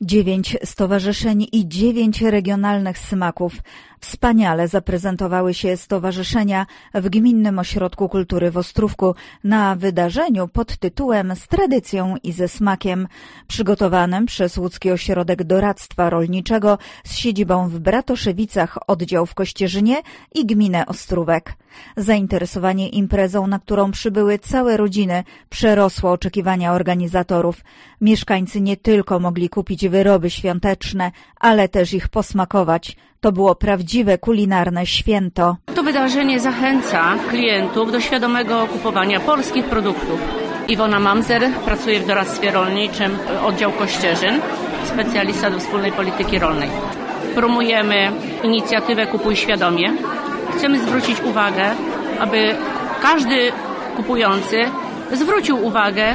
9 stowarzyszeń i 9 regionalnych smaków. Wspaniale zaprezentowały się stowarzyszenia w Gminnym Ośrodku Kultury w Ostrówku na wydarzeniu pod tytułem Z tradycją i ze smakiem, przygotowanym przez Łódzki Ośrodek Doradztwa Rolniczego z siedzibą w Bratoszewicach, oddział w Kościerzynie i gminę Ostrówek. Zainteresowanie imprezą, na którą przybyły całe rodziny, przerosło oczekiwania organizatorów. Mieszkańcy nie tylko mogli kupić wyroby świąteczne, ale też ich posmakować. To było prawdziwe kulinarne święto. To wydarzenie zachęca klientów do świadomego kupowania polskich produktów. Iwona Mamzer pracuje w doradztwie rolniczym, oddział Kościerzyn, specjalista do wspólnej polityki rolnej. Promujemy inicjatywę Kupuj Świadomie. Chcemy zwrócić uwagę, aby każdy kupujący zwrócił uwagę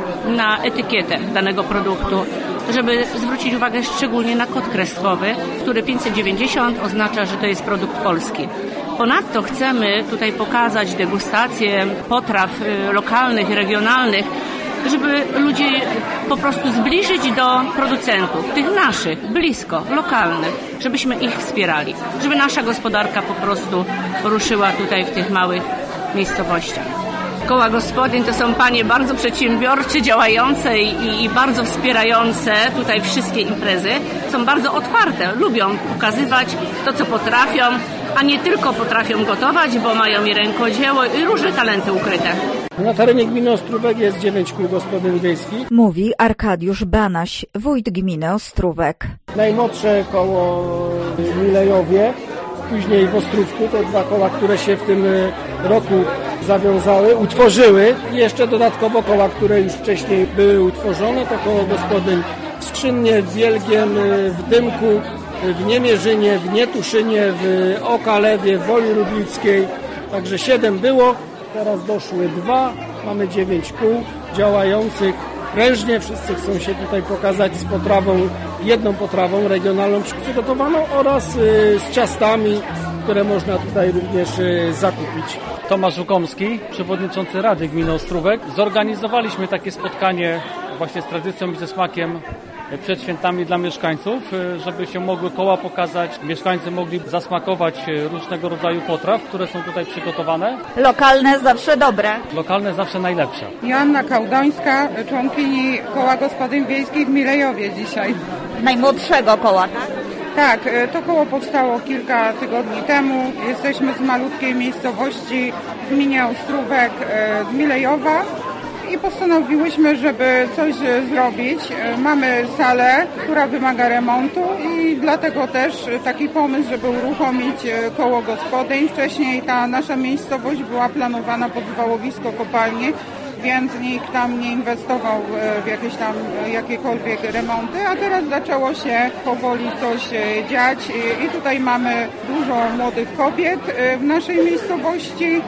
na etykietę danego produktu, żeby zwrócić uwagę szczególnie na kod kreskowy, który 590 oznacza, że to jest produkt polski. Ponadto chcemy tutaj pokazać degustację potraw lokalnych i regionalnych, żeby ludzi po prostu zbliżyć do producentów, tych naszych, blisko, lokalnych, żebyśmy ich wspierali, żeby nasza gospodarka po prostu ruszyła tutaj w tych małych miejscowościach. Koła gospodyń to są panie bardzo przedsiębiorcze, działające i bardzo wspierające tutaj wszystkie imprezy. Są bardzo otwarte, lubią pokazywać to, co potrafią, a nie tylko potrafią gotować, bo mają i rękodzieło i różne talenty ukryte. Na terenie gminy Ostrówek jest 9 kół gospodyń wiejskich. Mówi Arkadiusz Banaś, wójt gminy Ostrówek. Najmłodsze koło Milejowie, później w Ostrówku, to 2 koła, które się w tym roku zawiązały, utworzyły. I jeszcze dodatkowo koła, które już wcześniej były utworzone, to koło gospodyń w Skrzynnie, w Wielgiem, w Dymku, w Niemierzynie, w Nietuszynie, w Okalewie, w Woli Rudlickiej. Także 7 było, teraz doszły 2, mamy 9 kół działających prężnie. Wszyscy chcą się tutaj pokazać z potrawą, jedną potrawą regionalną przygotowaną oraz z ciastami, które można tutaj również zakupić. Tomasz Żukomski, przewodniczący Rady Gminy Ostrówek. Zorganizowaliśmy takie spotkanie właśnie z tradycją i ze smakiem przed świętami dla mieszkańców, żeby się mogły koła pokazać. Mieszkańcy mogli zasmakować różnego rodzaju potraw, które są tutaj przygotowane. Lokalne zawsze dobre. Lokalne zawsze najlepsze. Joanna Kałdońska, członkini Koła Gospodyń Wiejskich w Milejowie dzisiaj. Najmłodszego koła, tak? Tak, to koło powstało kilka tygodni temu. Jesteśmy z malutkiej miejscowości w gminie Ostrówek z Milejowa i postanowiłyśmy, żeby coś zrobić. Mamy salę, która wymaga remontu i dlatego też taki pomysł, żeby uruchomić koło gospodyń. Wcześniej ta nasza miejscowość była planowana pod zwałowisko kopalni, więc nikt tam nie inwestował w jakiekolwiek remonty, a teraz zaczęło się powoli coś dziać i tutaj mamy dużo młodych kobiet w naszej miejscowości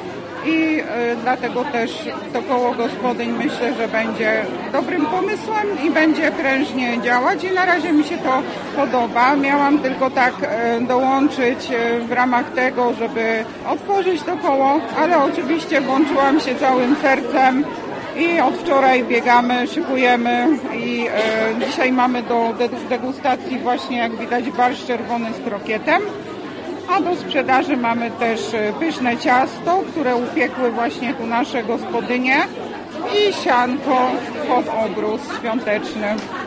i dlatego też to koło gospodyń myślę, że będzie dobrym pomysłem i będzie prężnie działać i na razie mi się to podoba. Miałam tylko tak dołączyć w ramach tego, żeby otworzyć to koło, ale oczywiście włączyłam się całym sercem i od wczoraj biegamy, szykujemy i dzisiaj mamy do degustacji właśnie, jak widać, barszcz czerwony z krokietem. A do sprzedaży mamy też pyszne ciasto, które upiekły właśnie tu nasze gospodynie i sianko pod obrus świąteczny.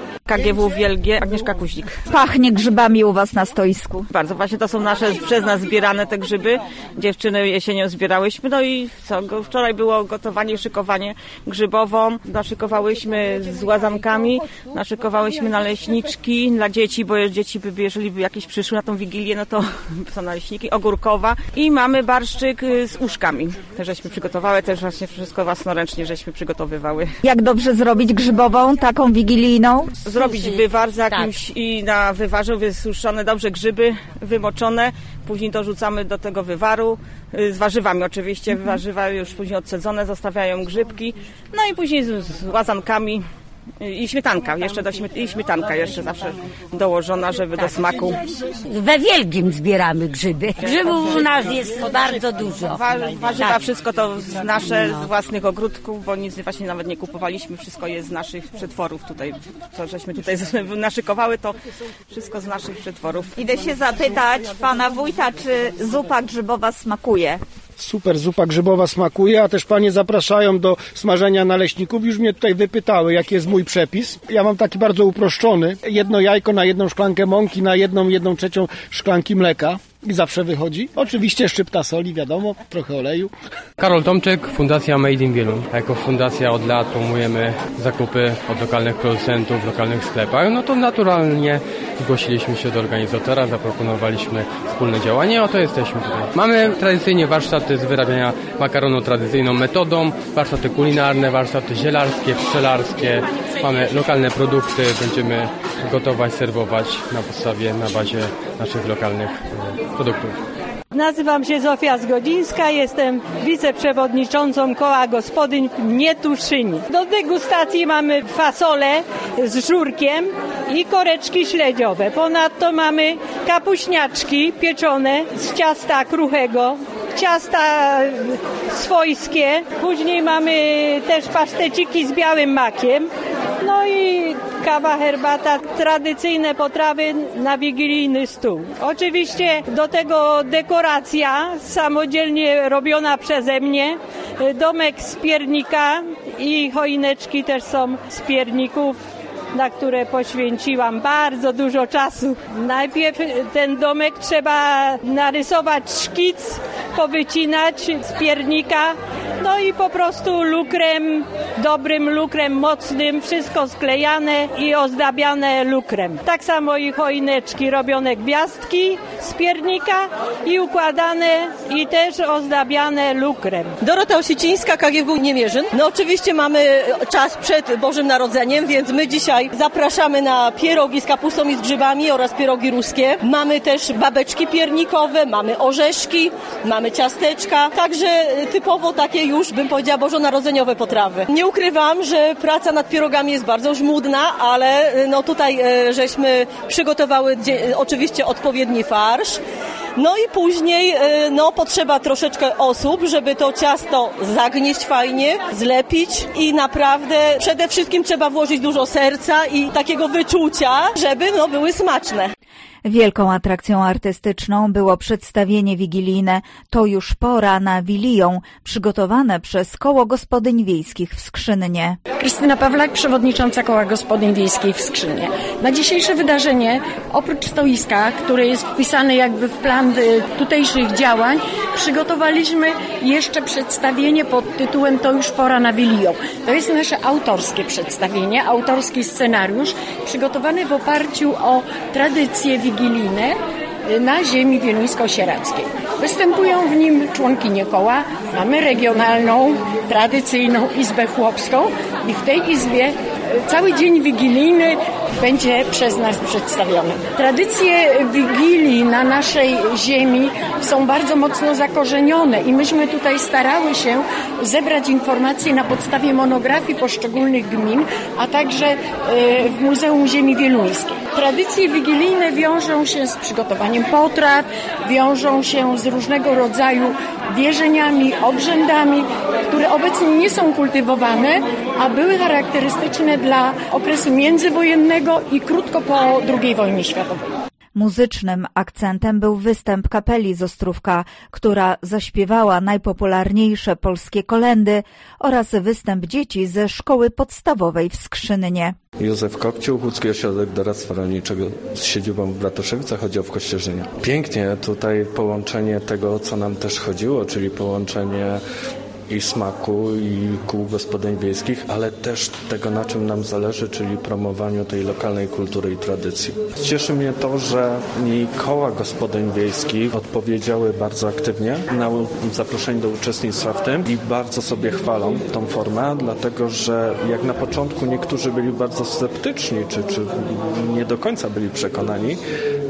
KGW Wielgie, Agnieszka Kuźnik. Pachnie grzybami u was na stoisku. Bardzo, właśnie to są nasze przez nas zbierane te grzyby. Dziewczyny jesienią zbierałyśmy, no i co, wczoraj było gotowanie, szykowanie grzybową. Naszykowałyśmy z łazankami, naszykowałyśmy naleśniczki dla dzieci, bo dzieci jeżeli by jakieś przyszły na tą Wigilię, no to są naleśniki, ogórkowa i mamy barszczyk z uszkami. Też żeśmy przygotowały, też właśnie wszystko własnoręcznie żeśmy przygotowywały. Jak dobrze zrobić grzybową, taką wigilijną? Zrobić wywar z jakimś i na wywarze wysuszone dobrze grzyby, wymoczone. Później dorzucamy do tego wywaru, z warzywami oczywiście. Warzywa już później odsadzone, zostawiają grzybki. No i później z łazankami I śmietanka, i śmietanka jeszcze zawsze dołożona, żeby do smaku. We Wielkim zbieramy grzyby. Grzybów u nas jest bardzo dużo. Warzywa, wszystko to nasze, z własnych ogródków, bo nic właśnie nawet nie kupowaliśmy, wszystko jest z naszych przetworów tutaj. Co żeśmy tutaj naszykowały, to wszystko z naszych przetworów. Idę się zapytać pana wójta, czy zupa grzybowa smakuje. Super zupa grzybowa smakuje, a też panie zapraszają do smażenia naleśników. Już mnie tutaj wypytały, jaki jest mój przepis. Ja mam taki bardzo uproszczony. 1 jajko na 1 szklankę mąki, na 1/3 szklanki mleka. I zawsze wychodzi. Oczywiście szczypta soli, wiadomo, trochę oleju. Karol Tomczyk, Fundacja Made in Wieluń. Jako fundacja od lat promujemy zakupy od lokalnych producentów w lokalnych sklepach. No to naturalnie zgłosiliśmy się do organizatora, zaproponowaliśmy wspólne działanie, oto jesteśmy tutaj. Mamy tradycyjnie warsztaty z wyrabiania makaronu tradycyjną metodą, warsztaty kulinarne, warsztaty zielarskie, pszczelarskie. Mamy lokalne produkty, będziemy gotować, serwować na bazie naszych lokalnych produktów. Nazywam się Zofia Zgodzińska, jestem wiceprzewodniczącą Koła Gospodyń w Nietuszyni. Do degustacji mamy fasolę z żurkiem i koreczki śledziowe. Ponadto mamy kapuśniaczki pieczone z ciasta kruchego, ciasta swojskie. Później mamy też paszteciki z białym makiem. No i kawa, herbata, tradycyjne potrawy na wigilijny stół. Oczywiście do tego dekoracja samodzielnie robiona przeze mnie, domek z piernika i choineczki też są z pierników, na które poświęciłam bardzo dużo czasu. Najpierw ten domek trzeba narysować szkic, powycinać z piernika, no i po prostu lukrem, dobrym lukrem, mocnym, wszystko sklejane i ozdabiane lukrem. Tak samo i choineczki, robione gwiazdki z piernika i układane i też ozdabiane lukrem. Dorota Osiecińska, KGW Niemierzyn. No oczywiście mamy czas przed Bożym Narodzeniem, więc my dzisiaj zapraszamy na pierogi z kapustą i z grzybami oraz pierogi ruskie. Mamy też babeczki piernikowe, mamy orzeszki, mamy ciasteczka, także typowo takie już, bym powiedziała, bożonarodzeniowe potrawy. Nie ukrywam, że praca nad pierogami jest bardzo żmudna, ale no tutaj żeśmy przygotowały oczywiście odpowiedni farsz. No i później potrzeba troszeczkę osób, żeby to ciasto zagnieść fajnie, zlepić i naprawdę przede wszystkim trzeba włożyć dużo serca i takiego wyczucia, żeby były smaczne. Wielką atrakcją artystyczną było przedstawienie wigilijne To już pora na Wiliją, przygotowane przez Koło Gospodyń Wiejskich w Skrzynnie. Krystyna Pawlak, przewodnicząca Koła Gospodyń Wiejskich w Skrzynie. Na dzisiejsze wydarzenie, oprócz stoiska, które jest wpisane jakby w plan tutejszych działań, przygotowaliśmy jeszcze przedstawienie pod tytułem To już pora na Wiliją. To jest nasze autorskie przedstawienie, autorski scenariusz, przygotowany w oparciu o tradycje wigilijne na ziemi wieluńsko-sieradzkiej. Występują w nim członkinie koła, mamy regionalną, tradycyjną Izbę Chłopską i w tej izbie cały dzień wigilijny będzie przez nas przedstawiony. Tradycje Wigilii na naszej ziemi są bardzo mocno zakorzenione i myśmy tutaj starały się zebrać informacje na podstawie monografii poszczególnych gmin, a także w Muzeum Ziemi Wieluńskiej. Tradycje wigilijne wiążą się z przygotowaniem potraw, wiążą się z różnego rodzaju wierzeniami, obrzędami, które obecnie nie są kultywowane, a były charakterystyczne dla okresu międzywojennego i krótko po II wojnie światowej. Muzycznym akcentem był występ kapeli z Ostrówka, która zaśpiewała najpopularniejsze polskie kolędy, oraz występ dzieci ze szkoły podstawowej w Skrzynnie. Józef Kopcił, Łódzki Ośrodek Doradztwa Rolniczego z siedzibą w Bratoszewicach, oddział w Kościerzynie. Pięknie tutaj połączenie tego, o co nam też chodziło, czyli połączenie i smaku, i kół gospodyń wiejskich, ale też tego, na czym nam zależy, czyli promowaniu tej lokalnej kultury i tradycji. Cieszy mnie to, że i koła gospodyń wiejskich odpowiedziały bardzo aktywnie na zaproszenie do uczestnictwa w tym i bardzo sobie chwalą tą formę, dlatego że jak na początku niektórzy byli bardzo sceptyczni, czy nie do końca byli przekonani,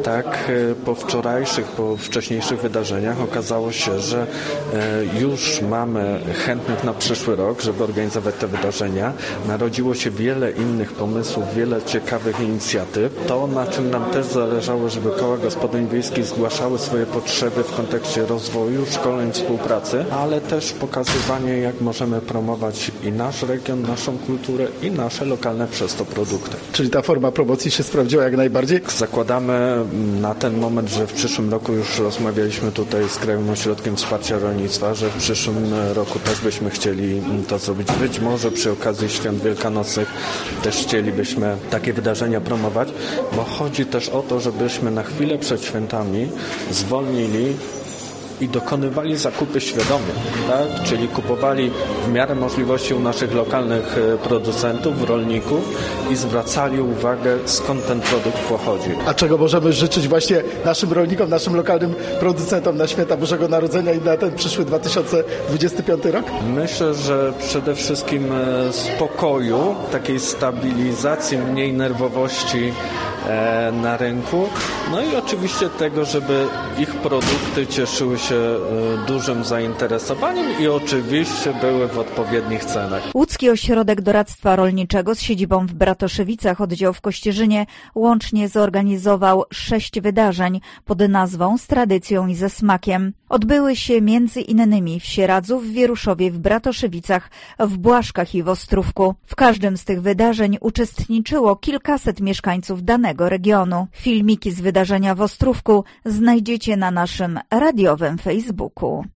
tak po wcześniejszych wydarzeniach okazało się, że już mamy chętnych na przyszły rok, żeby organizować te wydarzenia. Narodziło się wiele innych pomysłów, wiele ciekawych inicjatyw. To, na czym nam też zależało, żeby koła gospodyń wiejskich zgłaszały swoje potrzeby w kontekście rozwoju, szkoleń, współpracy, ale też pokazywanie, jak możemy promować i nasz region, naszą kulturę i nasze lokalne przez to produkty. Czyli ta forma promocji się sprawdziła jak najbardziej? Zakładamy na ten moment, że w przyszłym roku już rozmawialiśmy tutaj z Krajowym Ośrodkiem Wsparcia Rolnictwa, że w przyszłym roku też byśmy chcieli to zrobić. Być może przy okazji Świąt Wielkanocnych też chcielibyśmy takie wydarzenia promować, bo chodzi też o to, żebyśmy na chwilę przed świętami zwolnili i dokonywali zakupy świadomie, tak? Czyli kupowali w miarę możliwości u naszych lokalnych producentów, rolników i zwracali uwagę, skąd ten produkt pochodzi. A czego możemy życzyć właśnie naszym rolnikom, naszym lokalnym producentom na Święta Bożego Narodzenia i na ten przyszły 2025 rok? Myślę, że przede wszystkim spokoju, takiej stabilizacji, mniej nerwowości na rynku, no i oczywiście tego, żeby ich produkty cieszyły się dużym zainteresowaniem i oczywiście były w odpowiednich cenach. Łódzki Ośrodek Doradztwa Rolniczego z siedzibą w Bratoszewicach, oddział w Kościerzynie, łącznie zorganizował 6 wydarzeń pod nazwą Z tradycją i ze smakiem. Odbyły się m.in. w Sieradzu, w Wieruszowie, w Bratoszewicach, w Błaszkach i w Ostrówku. W każdym z tych wydarzeń uczestniczyło kilkaset mieszkańców danego regionu. Filmiki z wydarzenia w Ostrówku znajdziecie na naszym radiowym Facebooku.